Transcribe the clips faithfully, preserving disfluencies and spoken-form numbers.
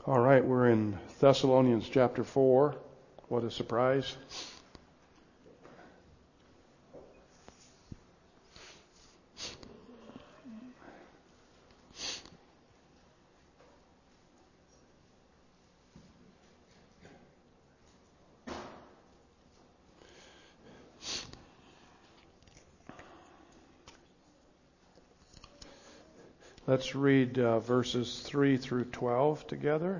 All right, we're in Thessalonians chapter four. What a surprise. Let's read uh, verses three through twelve together.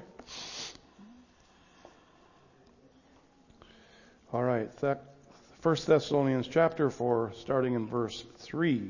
All right, First Thessalonians chapter four, starting in verse three.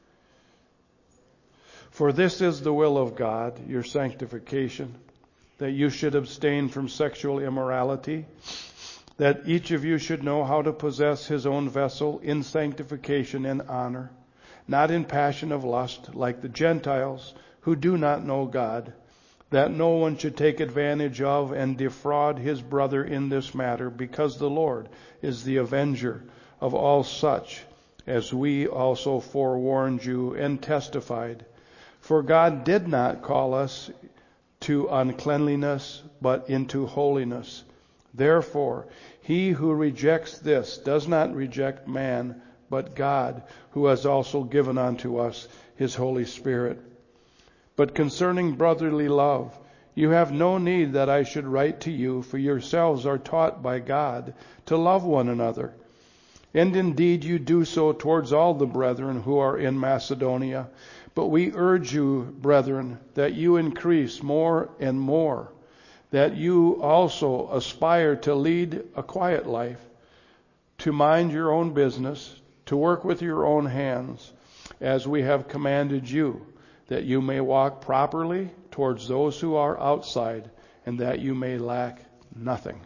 For this is the will of God, your sanctification, that you should abstain from sexual immorality, that each of you should know how to possess his own vessel in sanctification and honor, not in passion of lust, like the Gentiles who do not know God, that no one should take advantage of and defraud his brother in this matter, because the Lord is the avenger of all such, as we also forewarned you and testified. For God did not call us to uncleanliness, but into holiness. Therefore, he who rejects this does not reject man, but God, who has also given unto us his Holy Spirit. But concerning brotherly love, you have no need that I should write to you, for yourselves are taught by God to love one another. And indeed you do so towards all the brethren who are in Macedonia. But we urge you, brethren, that you increase more and more, that you also aspire to lead a quiet life, to mind your own business, to work with your own hands, as we have commanded you, that you may walk properly towards those who are outside, and that you may lack nothing.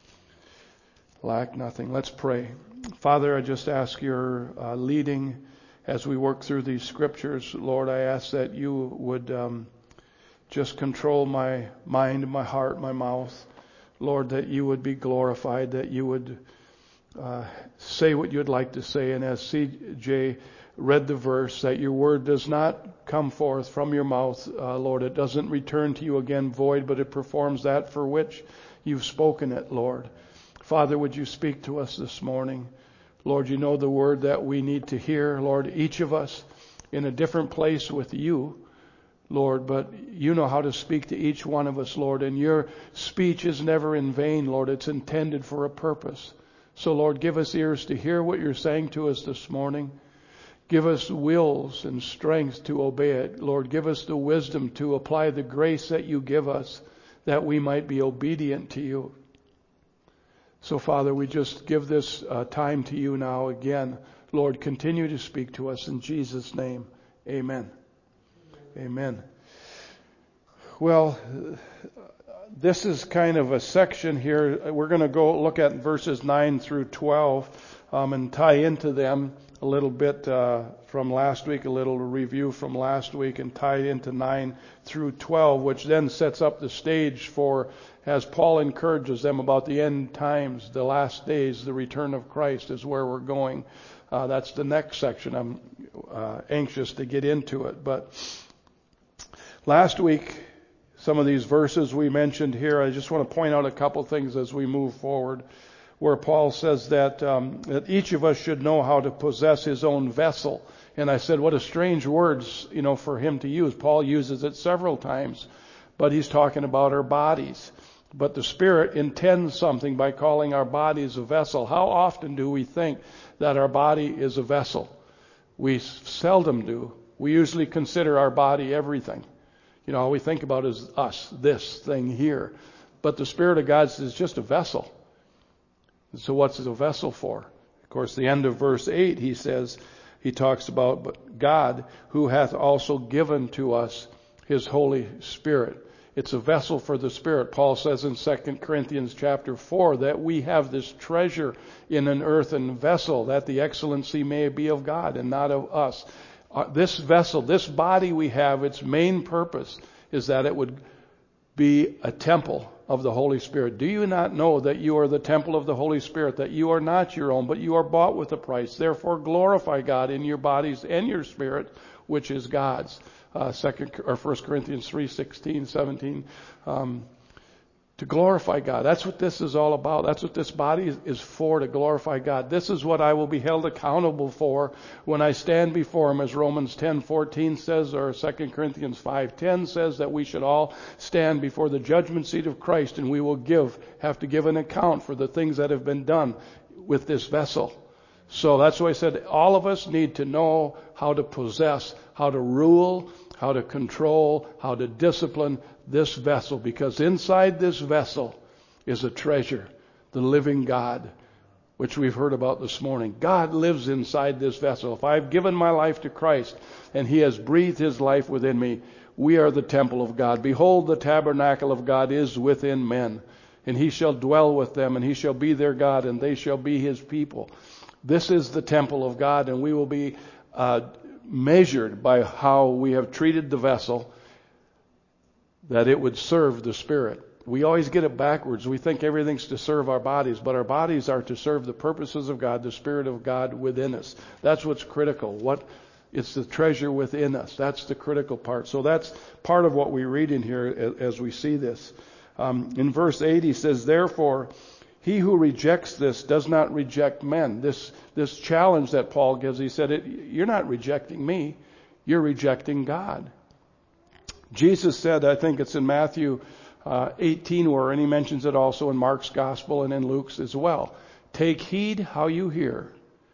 Lack nothing. Let's pray. Father, I just ask your uh, leading as we work through these scriptures. Lord, I ask that you would um, just control my mind, my heart, my mouth. Lord, that you would be glorified, that you would uh, say what you'd like to say. And as C J read the verse, that your word does not come forth from your mouth, uh, Lord. It doesn't return to you again void, but it performs that for which you've spoken it, Lord. Father, would you speak to us this morning? Lord, you know the word that we need to hear. Lord, each of us in a different place with you, Lord, but you know how to speak to each one of us, Lord, and your speech is never in vain, Lord. It's intended for a purpose. So, Lord, give us ears to hear what you're saying to us this morning. Give us wills and strength to obey it. Lord, give us the wisdom to apply the grace that you give us, that we might be obedient to you. So, Father, we just give this uh, time to you now again. Lord, continue to speak to us in Jesus' name. Amen. Amen. Well, this is kind of a section here. We're going to go look at verses nine through twelve um, and tie into them a little bit uh, from last week, a little review from last week, and tie into nine through twelve, which then sets up the stage for, as Paul encourages them about the end times, the last days, the return of Christ is where we're going. Uh, that's the next section. I'm uh, anxious to get into it. But last week, some of these verses we mentioned here, I just want to point out a couple things as we move forward, where Paul says that um, that each of us should know how to possess his own vessel. And I said, what a strange words, you know, for him to use. Paul uses it several times, but he's talking about our bodies. But the Spirit intends something by calling our bodies a vessel. How often do we think that our body is a vessel? We seldom do. We usually consider our body everything. You know, all we think about is us, this thing here. But the Spirit of God is just a vessel. So what's it a vessel for? Of course, the end of verse eight, he says, he talks about but God, who hath also given to us his Holy Spirit. It's a vessel for the Spirit. Paul says in Second Corinthians chapter four that we have this treasure in an earthen vessel, that the excellency may be of God and not of us. Uh, this vessel, this body we have, its main purpose is that it would be a temple of the Holy Spirit. Do you not know that you are the temple of the Holy Spirit, that you are not your own, but you are bought with a price? Therefore glorify God in your bodies and your spirit, which is God's. Uh, second or First Corinthians three, sixteen, seventeen. Um, To glorify God. That's what this is all about. That's what this body is, is for, to glorify God. This is what I will be held accountable for when I stand before Him, as Romans ten fourteen says, or Second Corinthians five ten says, that we should all stand before the judgment seat of Christ, and we will give, have to give an account for the things that have been done with this vessel. So that's why I said all of us need to know how to possess, how to rule, how to control, how to discipline this vessel, because inside this vessel is a treasure, the living God, which we've heard about this morning. God lives inside this vessel. If I've given my life to Christ and He has breathed His life within me, we are the temple of God. Behold, the tabernacle of God is within men, and He shall dwell with them, and He shall be their God, and they shall be His people. This is the temple of God, and we will be uh, measured by how we have treated the vessel, that it would serve the Spirit. We always get it backwards. We think everything's to serve our bodies, but our bodies are to serve the purposes of God, the Spirit of God within us. That's what's critical. What it's the treasure within us. That's the critical part. So that's part of what we read in here as we see this. Um, in verse eight, he says, "Therefore, he who rejects this does not reject men." This this challenge that Paul gives, he said, it, "You're not rejecting me. You're rejecting God." Jesus said, I think it's in Matthew uh, eighteen, where, and he mentions it also in Mark's Gospel and in Luke's as well. "Take heed how you hear,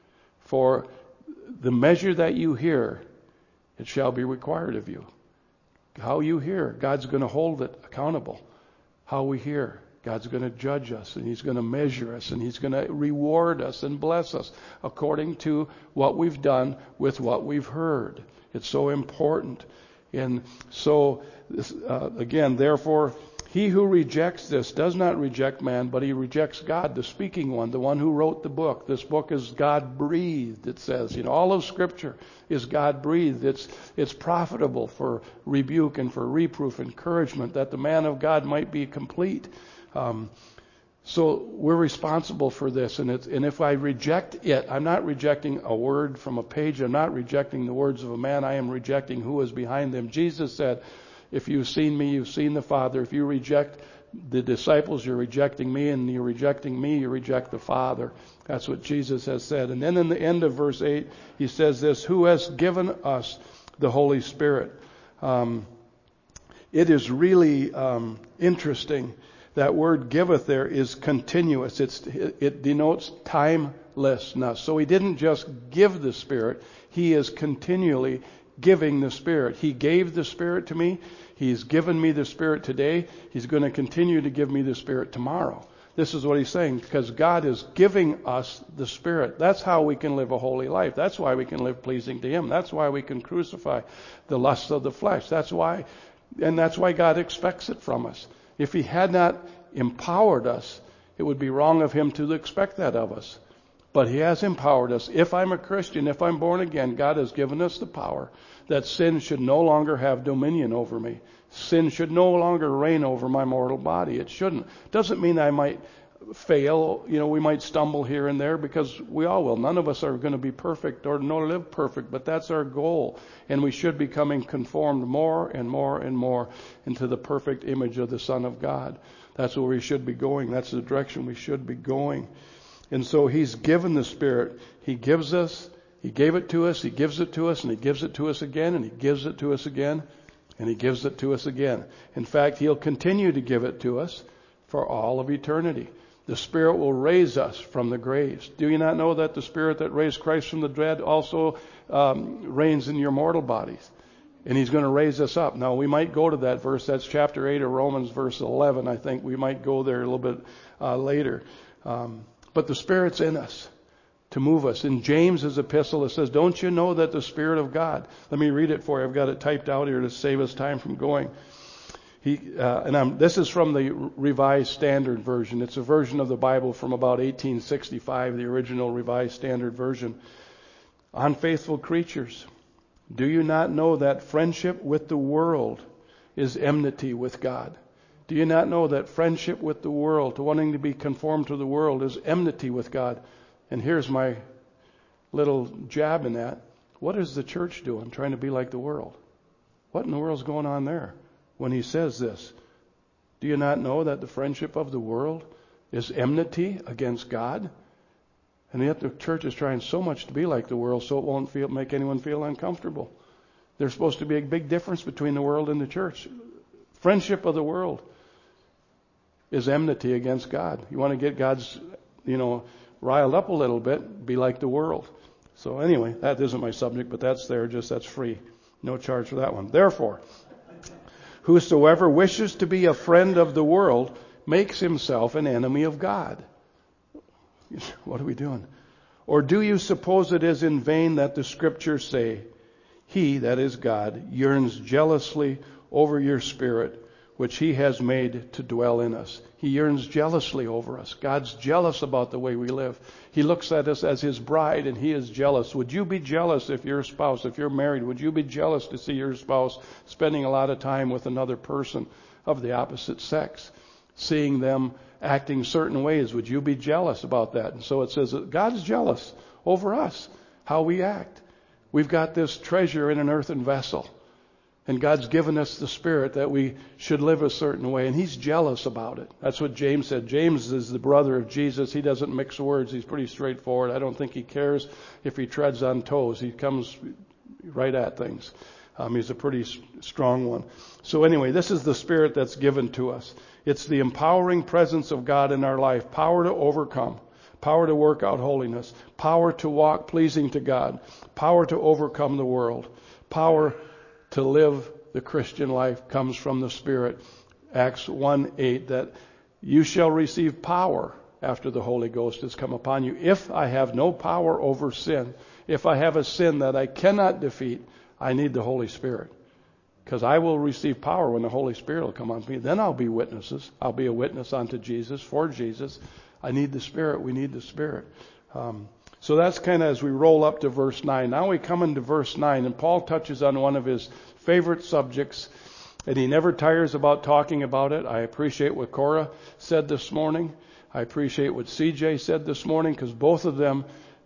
for the measure that you hear, it shall be required of you." How you hear, God's going to hold it accountable. How we hear, God's going to judge us, and He's going to measure us, and He's going to reward us and bless us according to what we've done with what we've heard. It's so important. And so, uh, again, therefore, he who rejects this does not reject man, but he rejects God, the speaking one, the one who wrote the book. This book is God-breathed, it says. You know, all of Scripture is God-breathed. It's it's profitable for rebuke and for reproof, encouragement, that the man of God might be complete. Um, so we're responsible for this, and it's, and if I reject it, I'm not rejecting a word from a page. I'm not rejecting the words of a man. I am rejecting who is behind them. Jesus said, "If you've seen me, you've seen the Father." If you reject the disciples, you're rejecting me, and you're rejecting me, you reject the Father. That's what Jesus has said. And then in the end of verse eight, he says this, "Who has given us the Holy Spirit?" Um, it is really um, interesting. That word "giveth" there is continuous. It's, it denotes timelessness. So He didn't just give the Spirit. He is continually giving the Spirit. He gave the Spirit to me. He's given me the Spirit today. He's going to continue to give me the Spirit tomorrow. This is what He's saying, because God is giving us the Spirit. That's how we can live a holy life. That's why we can live pleasing to Him. That's why we can crucify the lusts of the flesh. That's why, and that's why God expects it from us. If He had not empowered us, it would be wrong of Him to expect that of us. But He has empowered us. If I'm a Christian, if I'm born again, God has given us the power that sin should no longer have dominion over me. Sin should no longer reign over my mortal body. It shouldn't. Doesn't mean I might fail. You know, we might stumble here and there, because we all will. None of us are going to be perfect or nor live perfect, but that's our goal. And we should be becoming conformed more and more and more into the perfect image of the Son of God. That's where we should be going. That's the direction we should be going. And so He's given the Spirit. He gives us, He gave it to us, He gives it to us, and He gives it to us again, and He gives it to us again, and He gives it to us again. In fact, He'll continue to give it to us for all of eternity. The Spirit will raise us from the graves. Do you not know that the Spirit that raised Christ from the dead also um, reigns in your mortal bodies? And He's going to raise us up. Now, we might go to that verse. That's chapter eight of Romans, verse eleven. I think we might go there a little bit uh, later. Um, but the Spirit's in us to move us. In James's epistle, it says, "Don't you know that the Spirit of God..." Let me read it for you. I've got it typed out here to save us time from going. He, uh, and I'm, this is from the Revised Standard Version. It's a version of the Bible from about eighteen sixty-five, the original Revised Standard Version. "Unfaithful creatures, do you not know that friendship with the world is enmity with God?" Do you not know that friendship with the world, to wanting to be conformed to the world, is enmity with God? And here's my little jab in that. What is the church doing, trying to be like the world? What in the world's going on there when He says this? Do you not know that the friendship of the world is enmity against God? And yet the church is trying so much to be like the world so it won't feel, make anyone feel uncomfortable. There's supposed to be a big difference between the world and the church. Friendship of the world is enmity against God. You want to get God's, you know, riled up a little bit, be like the world. So anyway, that isn't my subject, but that's there, just that's free. No charge for that one. Therefore, whosoever wishes to be a friend of the world makes himself an enemy of God. What are we doing? Or do you suppose it is in vain that the scriptures say, He, that is God, yearns jealously over your spirit, which He has made to dwell in us. He yearns jealously over us. God's jealous about the way we live. He looks at us as His bride, and He is jealous. Would you be jealous if your spouse, if you're married, would you be jealous to see your spouse spending a lot of time with another person of the opposite sex? Seeing them acting certain ways, would you be jealous about that? And so it says that God's jealous over us, how we act. We've got this treasure in an earthen vessel. And God's given us the Spirit that we should live a certain way. And He's jealous about it. That's what James said. James is the brother of Jesus. He doesn't mix words. He's pretty straightforward. I don't think he cares if he treads on toes. He comes right at things. Um, he's a pretty strong one. So anyway, this is the Spirit that's given to us. It's the empowering presence of God in our life. Power to overcome. Power to work out holiness. Power to walk pleasing to God. Power to overcome the world. Power to live the Christian life comes from the Spirit. Acts one eight, that you shall receive power after the Holy Ghost has come upon you. If I have no power over sin, if I have a sin that I cannot defeat, I need the Holy Spirit. Because I will receive power when the Holy Spirit will come on me. Then I'll be witnesses. I'll be a witness unto Jesus, for Jesus. I need the Spirit. We need the Spirit. Um, so that's kind of as we roll up to verse nine. Now we come into verse nine, and Paul touches on one of his favorite subjects, and he never tires about talking about it. I appreciate what Cora said this morning. I appreciate what C J said this morning, because both of them,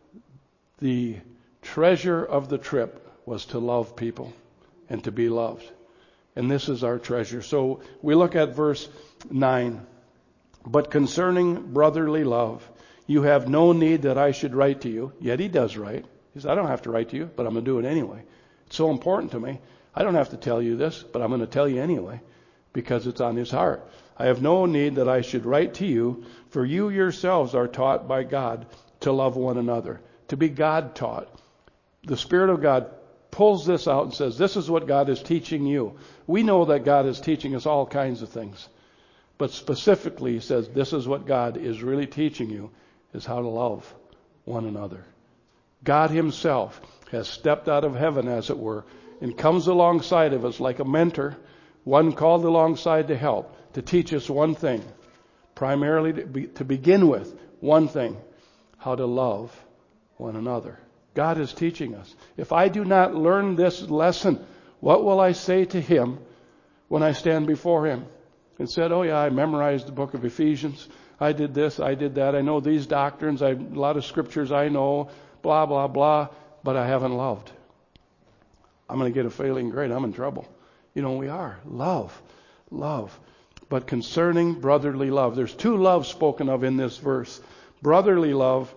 the treasure of the trip was to love people and to be loved. And this is our treasure. So we look at verse nine. But concerning brotherly love, you have no need that I should write to you. Yet he does write. He says, I don't have to write to you, but I'm going to do it anyway. It's so important to me. I don't have to tell you this, but I'm going to tell you anyway, because it's on his heart. I have no need that I should write to you, for you yourselves are taught by God to love one another, to be God taught. The Spirit of God pulls this out and says, this is what God is teaching you. We know that God is teaching us all kinds of things. But specifically, he says, this is what God is really teaching you, is how to love one another. God Himself has stepped out of heaven, as it were, and comes alongside of us like a mentor, one called alongside to help, to teach us one thing, primarily to, be, to begin with, one thing, how to love one another. God is teaching us. If I do not learn this lesson, what will I say to Him when I stand before Him? And said, oh yeah, I memorized the book of Ephesians. I did this, I did that. I know these doctrines. I, a lot of scriptures I know, blah, blah, blah, but I haven't loved. I'm going to get a failing grade. I'm in trouble. You know, we are. Love. Love. But concerning brotherly love, there's two loves spoken of in this verse. Brotherly love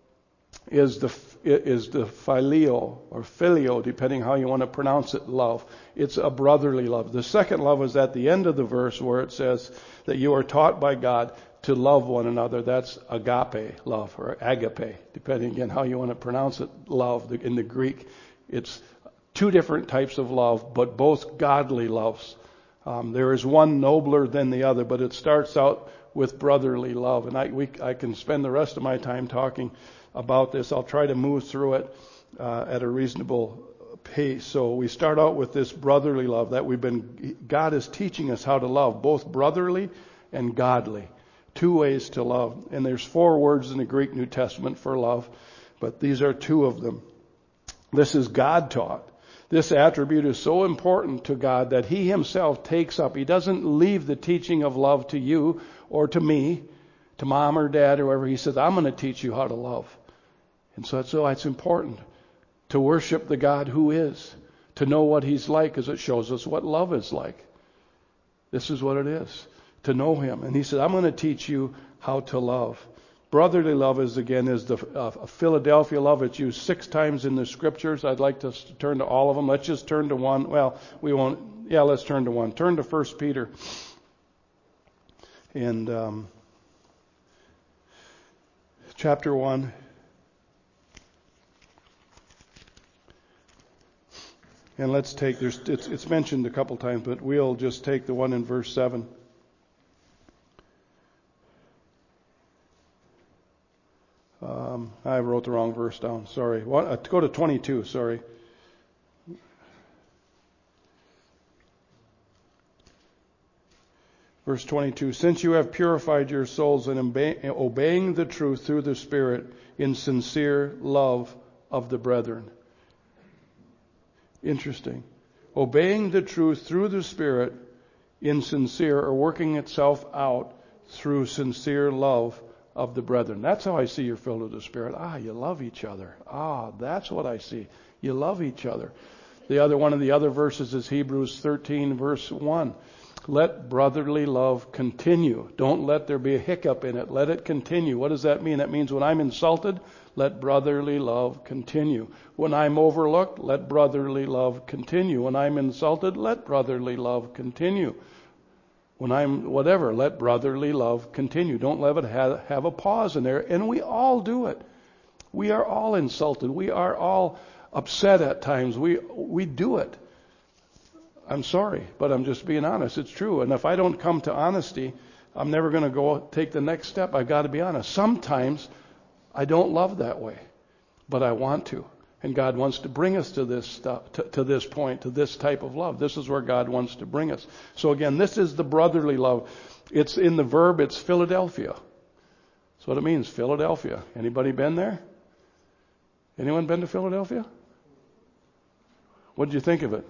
is the is the phileo or filio, depending how you want to pronounce it, love. It's a brotherly love. The second love is at the end of the verse where it says that you are taught by God to love one another. That's agape love or agape, depending again how you want to pronounce it, love. In the Greek, it's two different types of love, but both godly loves. Um, there is one nobler than the other, but it starts out with brotherly love. And I, we, I can spend the rest of my time talking about this. I'll try to move through it uh, at a reasonable pace. So we start out with this brotherly love that we've been, God is teaching us how to love, both brotherly and godly. Two ways to love. And there's four words in the Greek New Testament for love, but these are two of them. This is God taught. This attribute is so important to God that He Himself takes up. He doesn't leave the teaching of love to you or to me, to mom or dad or whoever. He says, I'm going to teach you how to love. And so, so it's important to worship the God who is, to know what He's like, as it shows us what love is like. This is what it is. to know Him. And He said, I'm going to teach you how to love. Brotherly love is, again, is the uh, Philadelphia love. It's used six times in the Scriptures. I'd like to turn to all of them. Let's just turn to one. Well, we won't. Yeah, let's turn to one. Turn to First Peter. And um, chapter one. And let's take, there's, it's, it's mentioned a couple times, but we'll just take the one in verse seven. Um, I wrote the wrong verse down. Sorry. What, uh, go to twenty-two. Sorry. Verse twenty-two. Since you have purified your souls in obey, obeying the truth through the Spirit in sincere love of the brethren. Interesting. Obeying the truth through the Spirit in sincere, or working itself out through sincere love of the brethren. That's how I see you're filled with the Spirit. Ah, you love each other. Ah, that's what I see. You love each other. The other one of the other verses is Hebrews thirteen, verse one. Let brotherly love continue. Don't let there be a hiccup in it. Let it continue. What does that mean? That means when I'm insulted, let brotherly love continue. When I'm overlooked, let brotherly love continue. When I'm insulted, let brotherly love continue. When I'm whatever, let brotherly love continue. Don't let it have, have a pause in there. And we all do it. We are all insulted. We are all upset at times. We we do it. I'm sorry, but I'm just being honest. It's true. And if I don't come to honesty, I'm never going to go take the next step. I've got to be honest. Sometimes I don't love that way, but I want to. And God wants to bring us to this stuff, to, to this point, to this type of love. This is where God wants to bring us. So again, this is the brotherly love. It's in the verb, it's Philadelphia. That's what it means, Philadelphia. Anybody been there? Anyone been to Philadelphia? What did you think of it?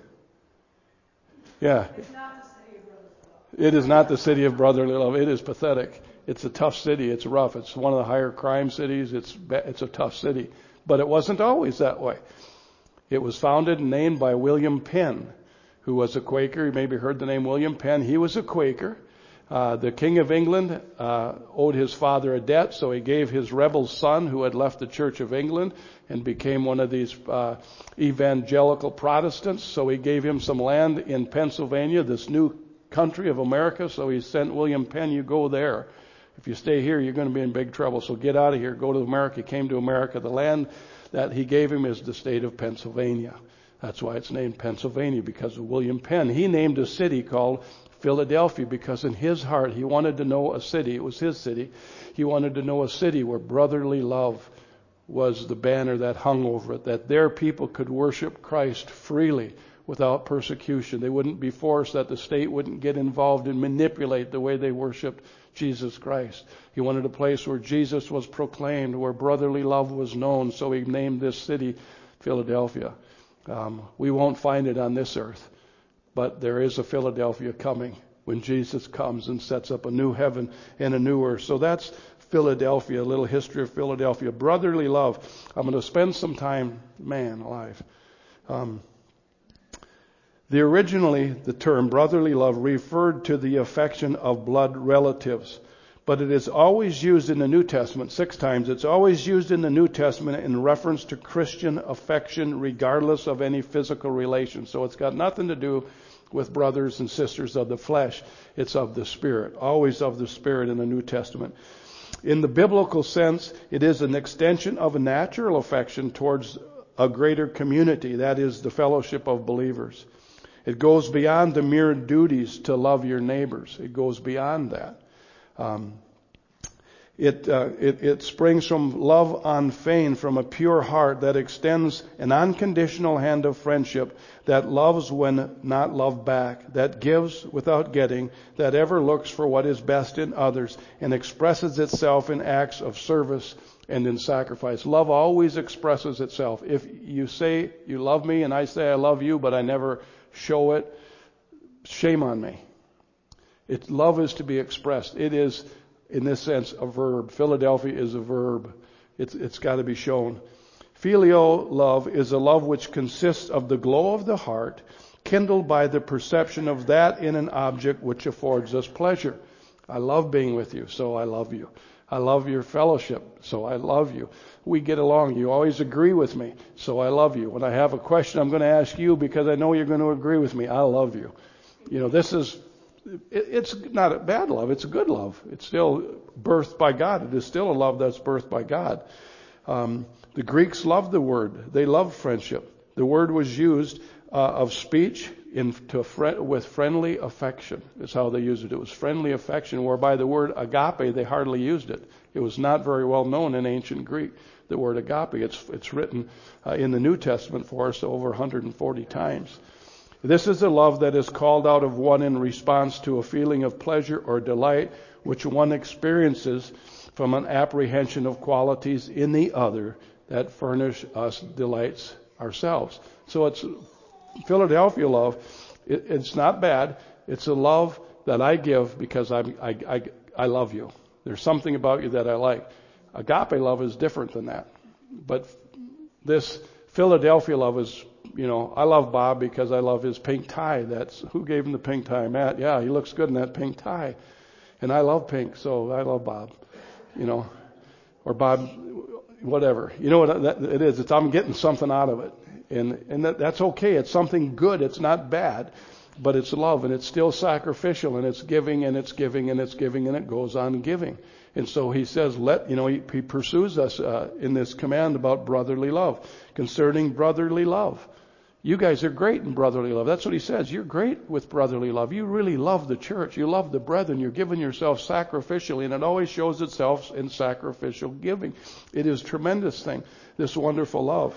Yeah. It's not the city of brotherly love. It is not the city of brotherly love. It is pathetic. It's a tough city. It's rough. It's one of the higher crime cities. It's it's a tough city. But it wasn't always that way. It was founded and named by William Penn, who was a Quaker. You maybe heard the name William Penn. He was a Quaker. Uh, the King of England uh, owed his father a debt, so he gave his rebel son, who had left the Church of England and became one of these uh, evangelical Protestants. So he gave him some land in Pennsylvania, this new country of America. So he sent William Penn, you go there. If you stay here, you're going to be in big trouble. So get out of here. Go to America. He came to America. The land that he gave him is the state of Pennsylvania. That's why it's named Pennsylvania, because of William Penn. He named a city called Philadelphia because in his heart he wanted to know a city. It was his city. He wanted to know a city where brotherly love was the banner that hung over it, that their people could worship Christ freely without persecution. They wouldn't be forced, that the state wouldn't get involved and manipulate the way they worshiped Jesus Christ. He wanted a place where Jesus was proclaimed, where brotherly love was known, so he named this city Philadelphia. Um, we won't find it on this earth, but there is a Philadelphia coming when Jesus comes and sets up a new heaven and a new earth. So that's Philadelphia, a little history of Philadelphia. Brotherly love. I'm going to spend some time, man alive. Um, The originally, the term brotherly love referred to the affection of blood relatives, but it is always used in the New Testament, six times. It's always used in the New Testament in reference to Christian affection, regardless of any physical relation. So it's got nothing to do with brothers and sisters of the flesh. It's of the Spirit, always of the Spirit in the New Testament. In the biblical sense, it is an extension of a natural affection towards a greater community, that is the fellowship of believers. It goes beyond the mere duties to love your neighbors. It goes beyond that. Um, it, uh, it it springs from love unfeigned, from a pure heart that extends an unconditional hand of friendship, that loves when not loved back, that gives without getting, that ever looks for what is best in others, and expresses itself in acts of service and in sacrifice. Love always expresses itself. If you say you love me and I say I love you, but I never show it, shame on me. It, love is to be expressed. It is, in this sense, a verb. Philadelphia is a verb. It's, it's got to be shown. Filial love is a love which consists of the glow of the heart, kindled by the perception of that in an object which affords us pleasure. I love being with you, so I love you. I love your fellowship, so I love you. We get along. You always agree with me, so I love you. When I have a question, I'm going to ask you because I know you're going to agree with me. I love you. You know, this is, it, it's not a bad love. It's a good love. It's still birthed by God. It is still a love that's birthed by God. Um, the Greeks loved the word. They loved friendship. The word was used uh, of speech in, to fri- with friendly affection is how they used it. It was friendly affection, whereby the word agape, they hardly used it. It was not very well known in ancient Greek, the word agape. It's, it's written uh, in the New Testament for us over one hundred forty times. This is a love that is called out of one in response to a feeling of pleasure or delight, which one experiences from an apprehension of qualities in the other that furnish us delights ourselves. So it's Philadelphia love. It, it's not bad. It's a love that I give because I'm, I, I, I love you. There's something about you that I like. Agape love is different than that. But this Philadelphia love is, you know, I love Bob because I love his pink tie. That's who gave him the pink tie? Matt. Yeah, he looks good in that pink tie. And I love pink, so I love Bob. You know, or Bob, whatever. You know what that, it is? It's I'm getting something out of it. And, and that, that's okay. It's something good. It's not bad, but it's love, and it's still sacrificial, and it's giving, and it's giving, and it's giving, and it goes on giving. And so he says, let, you know, he, he pursues us uh, in this command about brotherly love, concerning brotherly love. You guys are great in brotherly love. That's what he says. You're great with brotherly love. You really love the church. You love the brethren. You're giving yourself sacrificially, and it always shows itself in sacrificial giving. It is a tremendous thing, this wonderful love.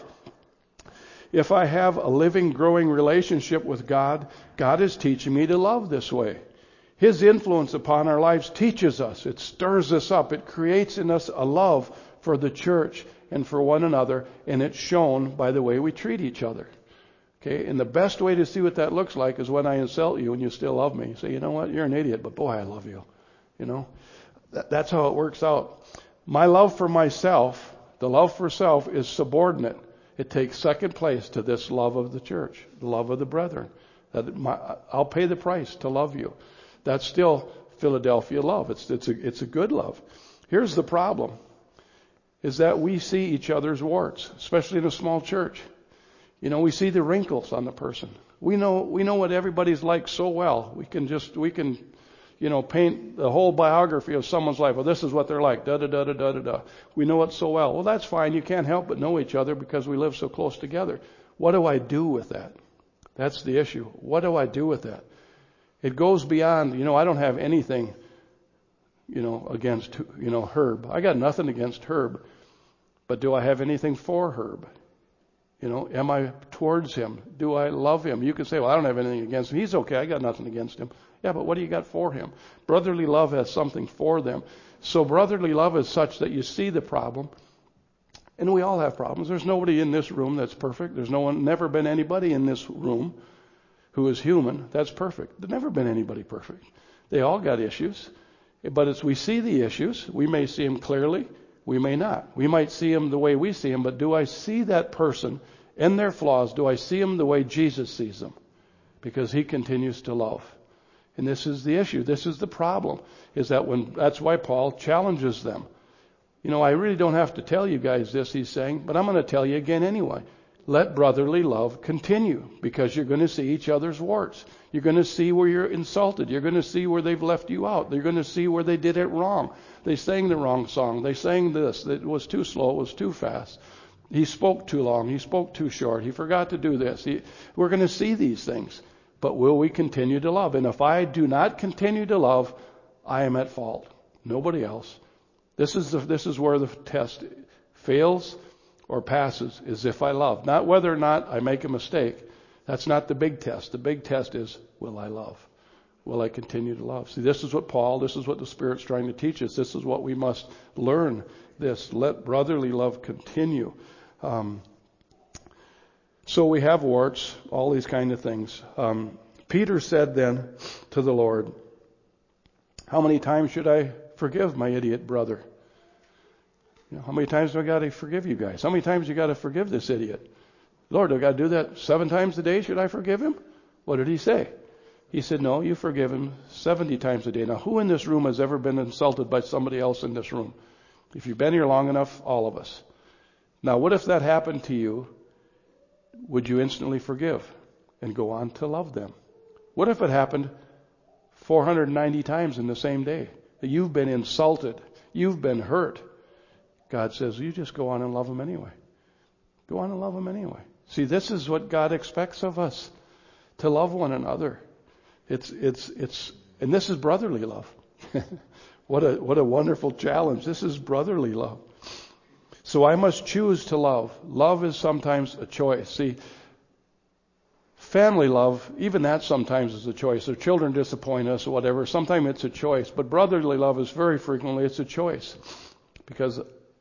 If I have a living, growing relationship with God, God is teaching me to love this way. His influence upon our lives teaches us. It stirs us up. It creates in us a love for the church and for one another, and it's shown by the way we treat each other. Okay, and the best way to see what that looks like is when I insult you and you still love me. You say, you know what, you're an idiot, but boy, I love you. You know, that, that's how it works out. My love for myself, the love for self, is subordinate. It takes second place to this love of the church, the love of the brethren. That my, I'll pay the price to love you. That's still Philadelphia love. It's, it's, a, it's a good love. Here's the problem, is that we see each other's warts, especially in a small church. You know, we see the wrinkles on the person. We know, we know what everybody's like so well. We can just, we can, you know, paint the whole biography of someone's life. Well, this is what they're like. Da, da, da, da, da, da, da. We know it so well. Well, that's fine. You can't help but know each other because we live so close together. What do I do with that? That's the issue. What do I do with that? It goes beyond, you know, I don't have anything, you know, against, you know, Herb. I got nothing against Herb. But do I have anything for Herb? You know, am I towards him? Do I love him? You can say, well, I don't have anything against him. He's okay. I got nothing against him. Yeah, but what do you got for him? Brotherly love has something for them. So brotherly love is such that you see the problem. And we all have problems. There's nobody in this room that's perfect. There's no one, never been anybody in this room who is human that's perfect. There's never been anybody perfect. They all got issues. But as we see the issues, we may see them clearly. We may not. We might see them the way we see them, but do I see that person and their flaws? Do I see them the way Jesus sees them? Because he continues to love. And this is the issue. This is the problem, is that when, that's why Paul challenges them. You know, I really don't have to tell you guys this, he's saying, but I'm going to tell you again anyway. Let brotherly love continue, because you're going to see each other's warts. You're going to see where you're insulted. You're going to see where they've left you out. You're going to see where they did it wrong. They sang the wrong song. They sang this. It was too slow. It was too fast. He spoke too long. He spoke too short. He forgot to do this. He, we're going to see these things. But will we continue to love? And if I do not continue to love, I am at fault. Nobody else. This is the, this is where the test fails or passes, is if I love. Not whether or not I make a mistake. That's not the big test. The big test is, will I love? Will I continue to love? See, this is what Paul, this is what the Spirit's trying to teach us. This is what we must learn. This, let brotherly love continue. Um, so we have warts, all these kind of things. Um, Peter said then to the Lord, how many times should I forgive my idiot brother? You know, how many times do I got to forgive you guys? How many times you got to forgive this idiot? Lord, do I got to do that seven times a day? Should I forgive him? What did he say? He said, no, you forgive him seventy times a day. Now, who in this room has ever been insulted by somebody else in this room? If you've been here long enough, all of us. Now, what if that happened to you? Would you instantly forgive and go on to love them? What if it happened four hundred ninety times in the same day? That you've been insulted. You've been hurt. God says, you just go on and love them anyway. Go on and love them anyway. See, this is what God expects of us. To love one another. It's, it's, it's, and this is brotherly love. What a, what a wonderful challenge. This is brotherly love. So I must choose to love. Love is sometimes a choice. See, family love, even that sometimes is a choice. Or children disappoint us or whatever. Sometimes it's a choice. But brotherly love is very frequently it's a choice. Because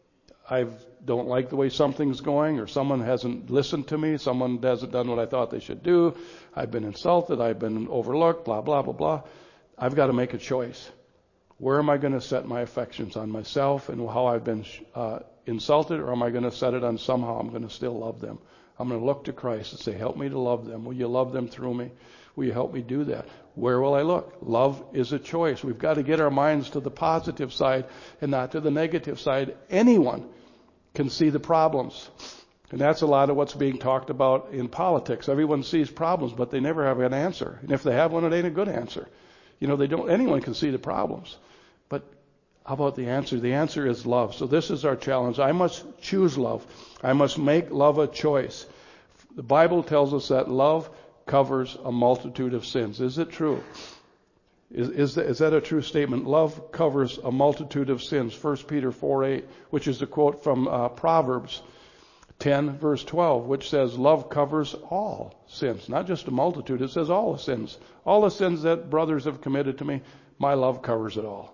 I don't like the way something's going, or someone hasn't listened to me, someone hasn't done what I thought they should do, I've been insulted, I've been overlooked, blah, blah, blah, blah. I've got to make a choice. Where am I going to set my affections? On myself and how I've been uh, insulted, or am I going to set it on somehow I'm going to still love them? I'm going to look to Christ and say, help me to love them. Will you love them through me? Will you help me do that? Where will I look? Love is a choice. We've got to get our minds to the positive side and not to the negative side. Anyone can see the problems. And that's a lot of what's being talked about in politics. Everyone sees problems, but they never have an answer. And if they have one, it ain't a good answer. You know, they don't, anyone can see the problems. But how about the answer? The answer is love. So this is our challenge. I must choose love. I must make love a choice. The Bible tells us that love covers a multitude of sins. Is it true? Is, is, that, is that a true statement? Love covers a multitude of sins. First Peter four eight, which is a quote from uh, Proverbs ten, verse twelve, which says, love covers all sins. Not just a multitude, it says all the sins. All the sins that brothers have committed to me, my love covers it all.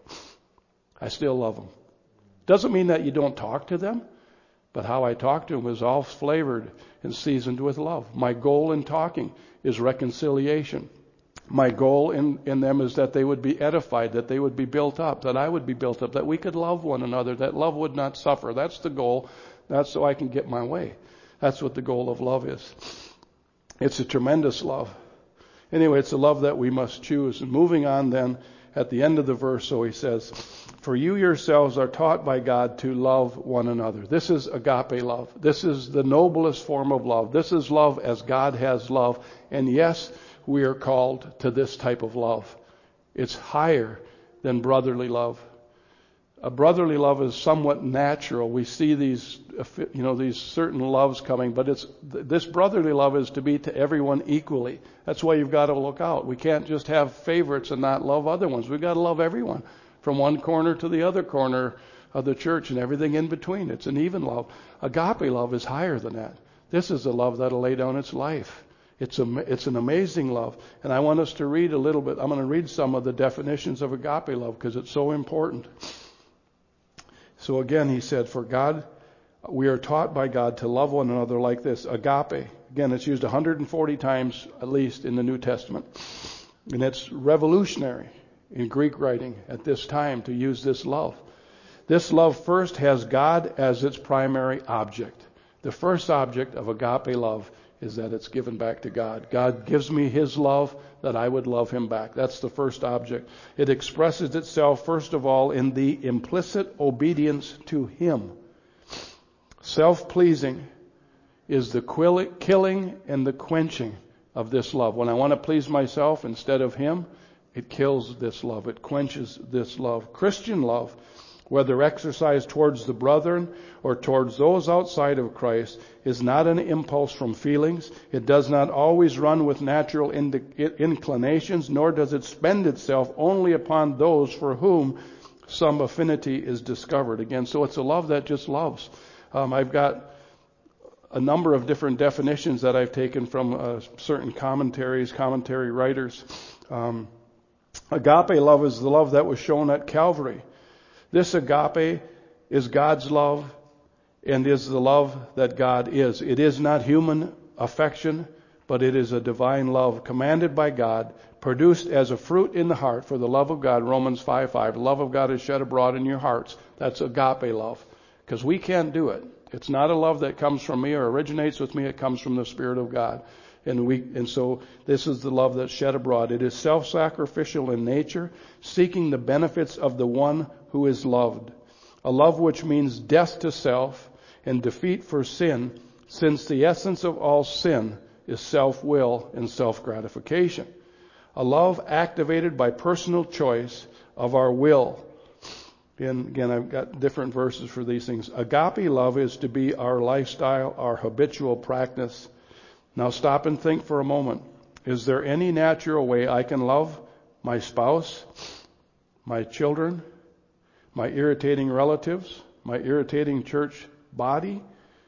I still love them. Doesn't mean that you don't talk to them, but how I talk to them is all flavored and seasoned with love. My goal in talking is reconciliation. My goal in, in them is that they would be edified, that they would be built up, that I would be built up, that we could love one another, that love would not suffer. That's the goal. That's so I can get my way. That's what the goal of love is. It's a tremendous love. Anyway, it's a love that we must choose. And moving on then, at the end of the verse, so he says, for you yourselves are taught by God to love one another. This is agape love. This is the noblest form of love. This is love as God has love. And yes, we are called to this type of love. It's higher than brotherly love. A brotherly love is somewhat natural. We see these, you know, these certain loves coming, but it's this brotherly love is to be to everyone equally. That's why you've got to look out. We can't just have favorites and not love other ones. We've got to love everyone from one corner to the other corner of the church and everything in between. It's an even love. Agape love is higher than that. This is a love that'll lay down its life. It's a, it's an amazing love. And I want us to read a little bit. I'm going to read some of the definitions of agape love because it's so important. So again, he said, for God, we are taught by God to love one another like this. Agape. Again, it's used one hundred forty times at least in the New Testament. And it's revolutionary in Greek writing at this time to use this love. This love first has God as its primary object. The first object of agape love is that it's given back to God. God gives me His love that I would love Him back. That's the first object. It expresses itself, first of all, in the implicit obedience to Him. Self-pleasing is the killing and the quenching of this love. When I want to please myself instead of Him, it kills this love. It quenches this love. Christian love, whether exercised towards the brethren or towards those outside of Christ, is not an impulse from feelings. It does not always run with natural inclinations, nor does it spend itself only upon those for whom some affinity is discovered. Again, so it's a love that just loves. Um, I've got a number of different definitions that I've taken from uh, certain commentaries, commentary writers. Um, agape love is the love that was shown at Calvary. This agape is God's love and is the love that God is. It is not human affection, but it is a divine love commanded by God, produced as a fruit in the heart for the love of God. Romans five five. The love of God is shed abroad in your hearts. That's agape love. Because we can't do it. It's not a love that comes from me or originates with me. It comes from the Spirit of God. And we, and so this is the love that's shed abroad. It is self-sacrificial in nature, seeking the benefits of the one who is loved. A love which means death to self and defeat for sin, since the essence of all sin is self-will and self-gratification. A love activated by personal choice of our will. And again, I've got different verses for these things. Agape love is to be our lifestyle, our habitual practice. Now stop and think for a moment. Is there any natural way I can love my spouse, my children, my irritating relatives, my irritating church body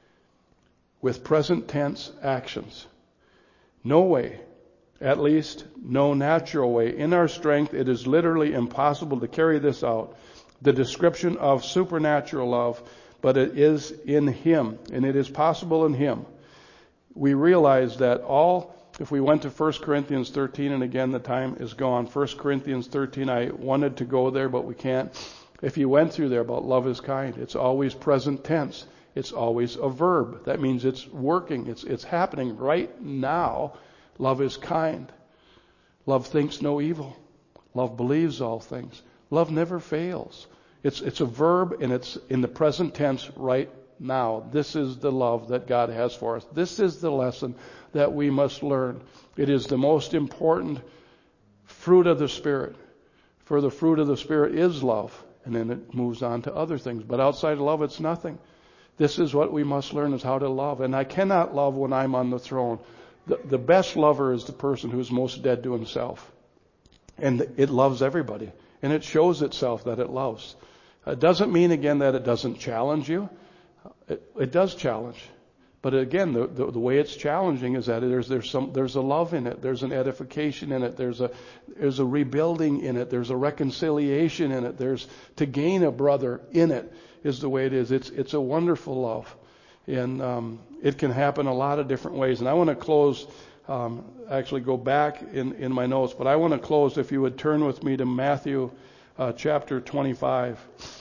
with present tense actions? No way. At least no natural way. In our strength, it is literally impossible to carry this out. The description of supernatural love, but it is in Him, and it is possible in Him. We realize that all, if we went to First Corinthians thirteen, and again the time is gone. First Corinthians thirteen, I wanted to go there, but we can't. If you went through there about love is kind, it's always present tense. It's always a verb. That means it's working. It's, it's happening right now. Love is kind. Love thinks no evil. Love believes all things. Love never fails. It's, it's a verb, and it's in the present tense right now. This is the love that God has for us. This is the lesson that we must learn. It is the most important fruit of the Spirit. For the fruit of the Spirit is love. And then it moves on to other things. But outside of love, it's nothing. This is what we must learn, is how to love. And I cannot love when I'm on the throne. The, the best lover is the person who's most dead to himself. And it loves everybody. And it shows itself that it loves. It doesn't mean, again, that it doesn't challenge you. It, it does challenge. But again, the, the, the way it's challenging is that there's, there's some, there's a love in it. There's an edification in it. There's a, there's a rebuilding in it. There's a reconciliation in it. There's to gain a brother in it is the way it is. It's, it's a wonderful love. And, um, it can happen a lot of different ways. And I want to close, um, actually go back in, in my notes, but I want to close if you would turn with me to Matthew, uh, chapter twenty-five.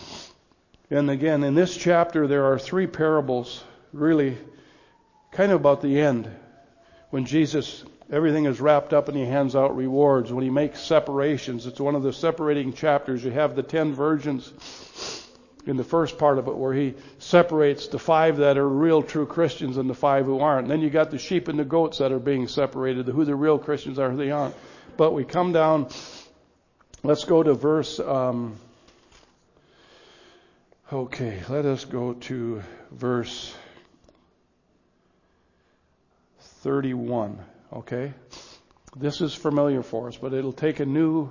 And again, in this chapter, there are three parables, really kind of about the end, when Jesus, everything is wrapped up and He hands out rewards, when He makes separations. It's one of the separating chapters. You have the ten virgins in the first part of it, where He separates the five that are real true Christians and the five who aren't. And then you got the sheep and the goats that are being separated, who the real Christians are, who they aren't. But we come down, let's go to verse, um, okay, let us go to verse thirty-one, okay? This is familiar for us, but it'll take a new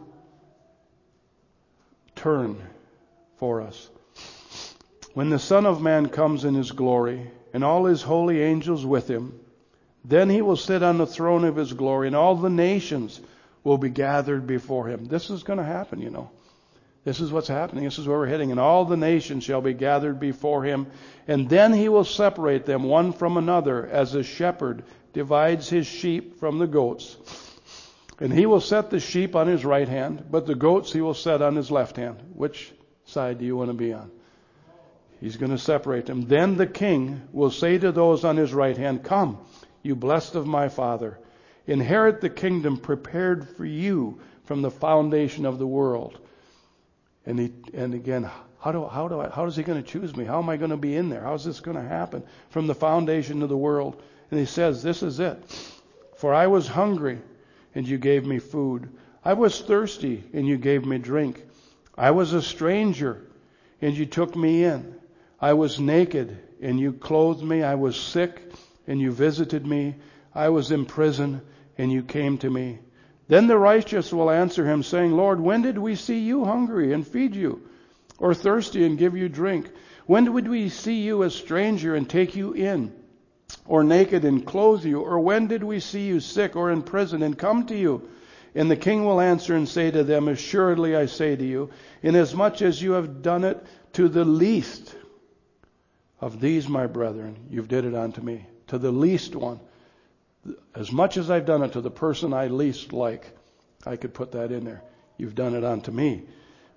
turn for us. When the Son of Man comes in His glory, and all His holy angels with Him, then He will sit on the throne of His glory, and all the nations will be gathered before Him. This is going to happen, you know. This is what's happening. This is where we're heading. And all the nations shall be gathered before Him, and then He will separate them one from another, as a shepherd divides his sheep from the goats. And He will set the sheep on His right hand, but the goats He will set on His left hand. Which side do you want to be on? He's going to separate them. Then the King will say to those on His right hand, "Come, you blessed of my Father, inherit the kingdom prepared for you from the foundation of the world." And he, and again, how do, how do I, how is He going to choose me? How am I going to be in there? How is this going to happen? From the foundation of the world. And He says, this is it. "For I was hungry, and you gave me food. I was thirsty, and you gave me drink. I was a stranger, and you took me in. I was naked, and you clothed me. I was sick, and you visited me. I was in prison, and you came to me." Then the righteous will answer Him, saying, "Lord, when did we see you hungry and feed you, or thirsty and give you drink? When did we see you a stranger and take you in, or naked and clothe you? Or when did we see you sick or in prison and come to you?" And the King will answer and say to them, "Assuredly I say to you, inasmuch as you have done it to the least of these my brethren, you've did it unto me." To the least one. As much as I've done it to the person I least like, I could put that in there. You've done it unto me.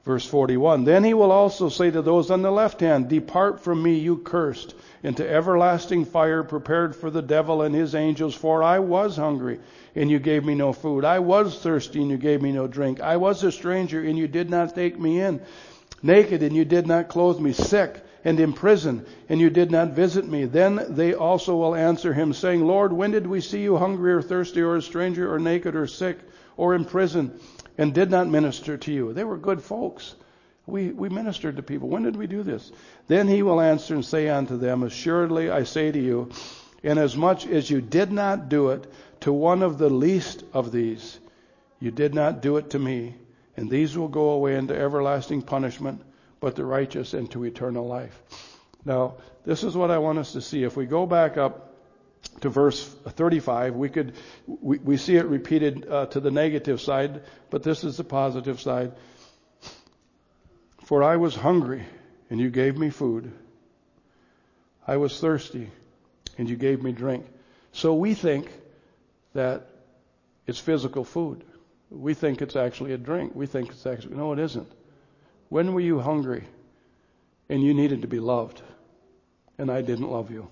Verse forty-one, then he will also say to those on the left hand, depart from me, you cursed, into everlasting fire prepared for the devil and his angels. For I was hungry, and you gave me no food. I was thirsty, and you gave me no drink. I was a stranger, and you did not take me in. Naked, and you did not clothe me. Sick, and in prison, and you did not visit me. Then they also will answer him, saying, Lord, when did we see you hungry or thirsty or a stranger or naked or sick or in prison, and did not minister to you? They were good folks. We, we ministered to people. When did we do this? Then he will answer and say unto them, assuredly I say to you, inasmuch as you did not do it to one of the least of these, you did not do it to me. And these will go away into everlasting punishment, but the righteous into eternal life. Now, this is what I want us to see. If we go back up to verse thirty-five, we could we, we see it repeated uh, to the negative side, but this is the positive side. For I was hungry, and you gave me food. I was thirsty, and you gave me drink. So we think that it's physical food. We think it's actually a drink. We think it's actually, no, it isn't. When were you hungry, and you needed to be loved, and I didn't love you?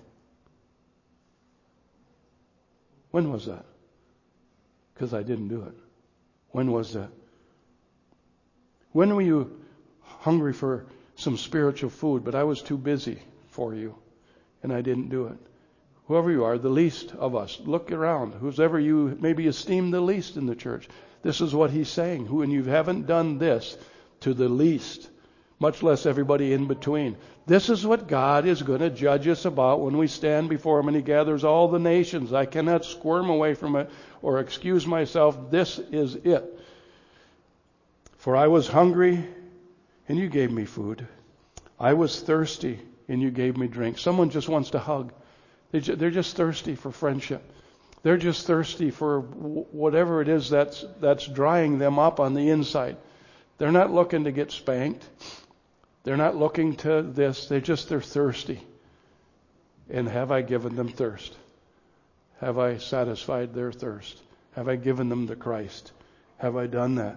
When was that? Because I didn't do it. When was that? When were you hungry for some spiritual food, but I was too busy for you, and I didn't do it? Whoever you are, the least of us, look around. Whoever you maybe esteem the least in the church, this is what he's saying. Who, and you haven't done this to the least, much less everybody in between. This is what God is going to judge us about when we stand before him and he gathers all the nations. I cannot squirm away from it or excuse myself. This is it. For I was hungry, and you gave me food. I was thirsty, and you gave me drink. Someone just wants to hug. They're just thirsty for friendship. They're just thirsty for whatever it is that's that's drying them up on the inside. They're not looking to get spanked. They're not looking to this. They're just, they're thirsty. And have I given them thirst? Have I satisfied their thirst? Have I given them to Christ? Have I done that?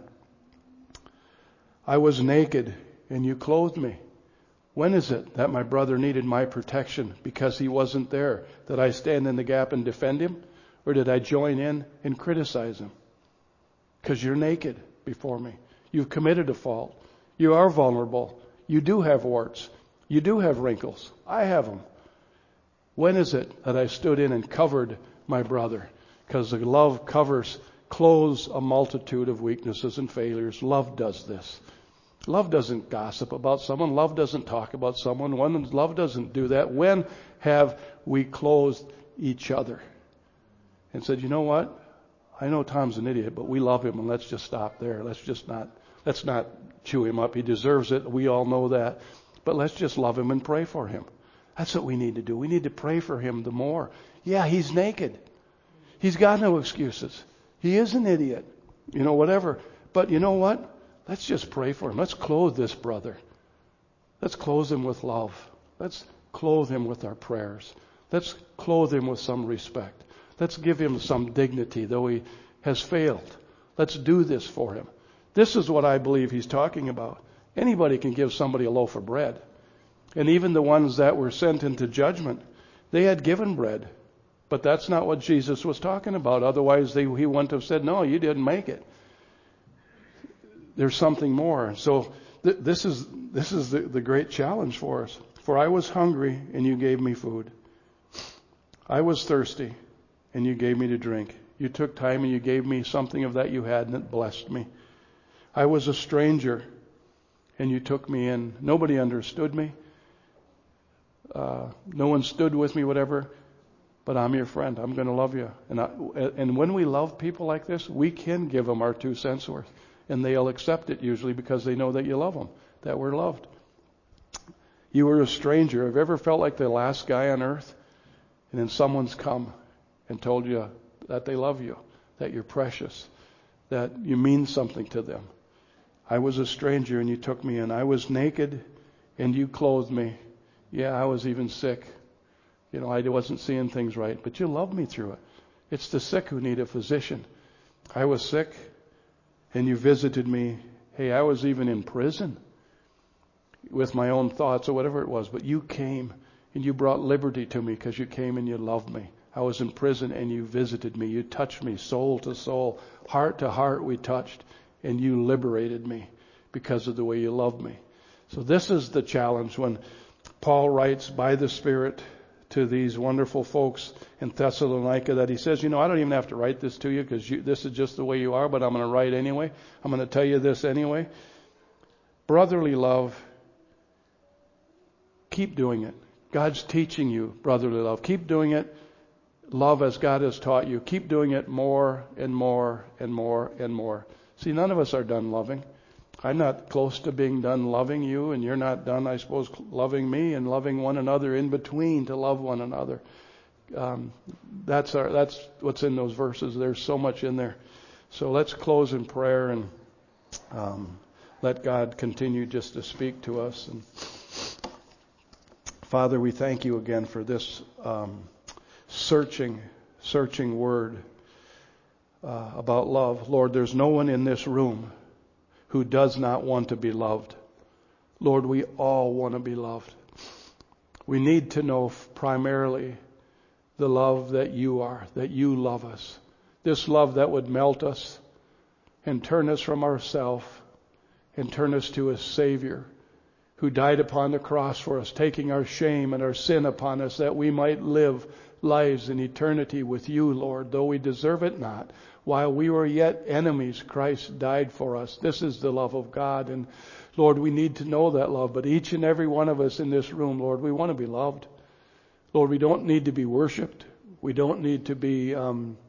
I was naked, and you clothed me. When is it that my brother needed my protection because he wasn't there? Did I stand in the gap and defend him? Or did I join in and criticize him? Because you're naked before me. You've committed a fault. You are vulnerable. You do have warts. You do have wrinkles. I have them. When is it that I stood in and covered my brother? Because the love covers, clothes a multitude of weaknesses and failures. Love does this. Love doesn't gossip about someone. Love doesn't talk about someone. One, love doesn't do that. When have we clothed each other and said, you know what? I know Tom's an idiot, but we love him, and let's just stop there. Let's just not, let's not chew him up. He deserves it. We all know that. But let's just love him and pray for him. That's what we need to do. We need to pray for him the more. Yeah, he's naked. He's got no excuses. He is an idiot. You know, whatever. But you know what? Let's just pray for him. Let's clothe this brother. Let's clothe him with love. Let's clothe him with our prayers. Let's clothe him with some respect. Let's give him some dignity, though he has failed. Let's do this for him. This is what I believe he's talking about. Anybody can give somebody a loaf of bread. And even the ones that were sent into judgment, they had given bread. But that's not what Jesus was talking about. Otherwise, they, he wouldn't have said, no, you didn't make it. There's something more. So th- this is this is the, the great challenge for us. For I was hungry, and you gave me food. I was thirsty, and you gave me to drink. You took time, and you gave me something of that you had, and it blessed me. I was a stranger, and you took me in. Nobody understood me. Uh, no one stood with me, whatever. But I'm your friend. I'm going to love you. And I, and when we love people like this, we can give them our two cents worth. And they'll accept it usually because they know that you love them, that we're loved. You were a stranger. Have you ever felt like the last guy on earth? And then someone's come and told you that they love you, that you're precious, that you mean something to them. I was a stranger and you took me in. I was naked and you clothed me. Yeah, I was even sick. You know, I wasn't seeing things right, but you loved me through it. It's the sick who need a physician. I was sick, and you visited me, Hey, I was even in prison with my own thoughts or whatever it was, but you came and you brought liberty to me because you came and you loved me. I was in prison and you visited me. You touched me soul to soul, heart to heart we touched, and you liberated me because of the way you loved me. So this is the challenge when Paul writes by the Spirit to these wonderful folks in Thessalonica that he says, you know, I don't even have to write this to you because you, this is just the way you are, but I'm going to write anyway. I'm going to tell you this anyway. Brotherly love, keep doing it. God's teaching you brotherly love. Keep doing it. Love as God has taught you. Keep doing it more and more and more and more. See, none of us are done loving. I'm not close to being done loving you, and you're not done, I suppose, loving me and loving one another in between to love one another. Um, that's our, that's what's in those verses. There's so much in there. So let's close in prayer and um, let God continue just to speak to us. And Father, we thank you again for this um, searching, searching word uh, about love. Lord, there's no one in this room who does not want to be loved. Lord, we all want to be loved. We need to know primarily the love that you are, that you love us. This love that would melt us and turn us from ourselves and turn us to a Savior who died upon the cross for us, taking our shame and our sin upon us that we might live lives in eternity with you, Lord, though we deserve it not. While we were yet enemies, Christ died for us. This is the love of God. And Lord, we need to know that love. But each and every one of us in this room, Lord, we want to be loved. Lord, we don't need to be worshipped. We don't need to be, um,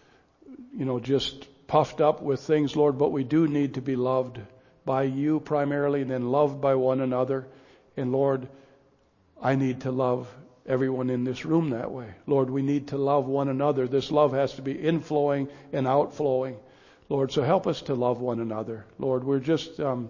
you know, just puffed up with things, Lord, but we do need to be loved by you primarily and then loved by one another. And Lord, I need to love everyone in this room that way. Lord, we need to love one another. This love has to be inflowing and outflowing. Lord, so help us to love one another. Lord, we're just, um,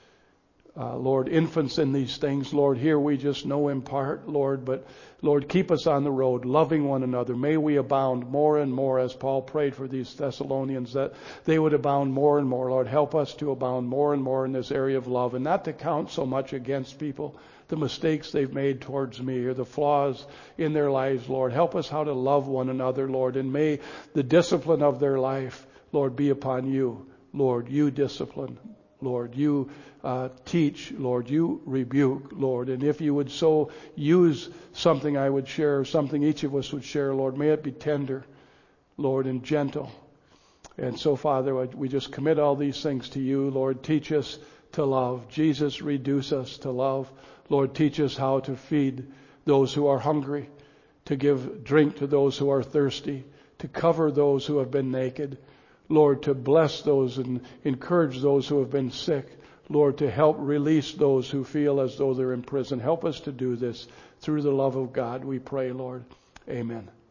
uh, Lord, infants in these things. Lord, here we just know in part, Lord, but Lord, keep us on the road, loving one another. May we abound more and more, as Paul prayed for these Thessalonians, that they would abound more and more. Lord, help us to abound more and more in this area of love and not to count so much against people, the mistakes they've made towards me or the flaws in their lives, Lord. Help us how to love one another, Lord, and may the discipline of their life, Lord, be upon you. Lord, you discipline. Lord, you uh, teach. Lord, you rebuke, Lord. And if you would so use something I would share, something each of us would share, Lord, may it be tender, Lord, and gentle. And so, Father, we just commit all these things to you. Lord, teach us to love. Jesus, reduce us to love. Lord, teach us how to feed those who are hungry, to give drink to those who are thirsty, to cover those who have been naked. Lord, to bless those and encourage those who have been sick. Lord, to help release those who feel as though they're in prison. Help us to do this through the love of God, we pray, Lord. Amen.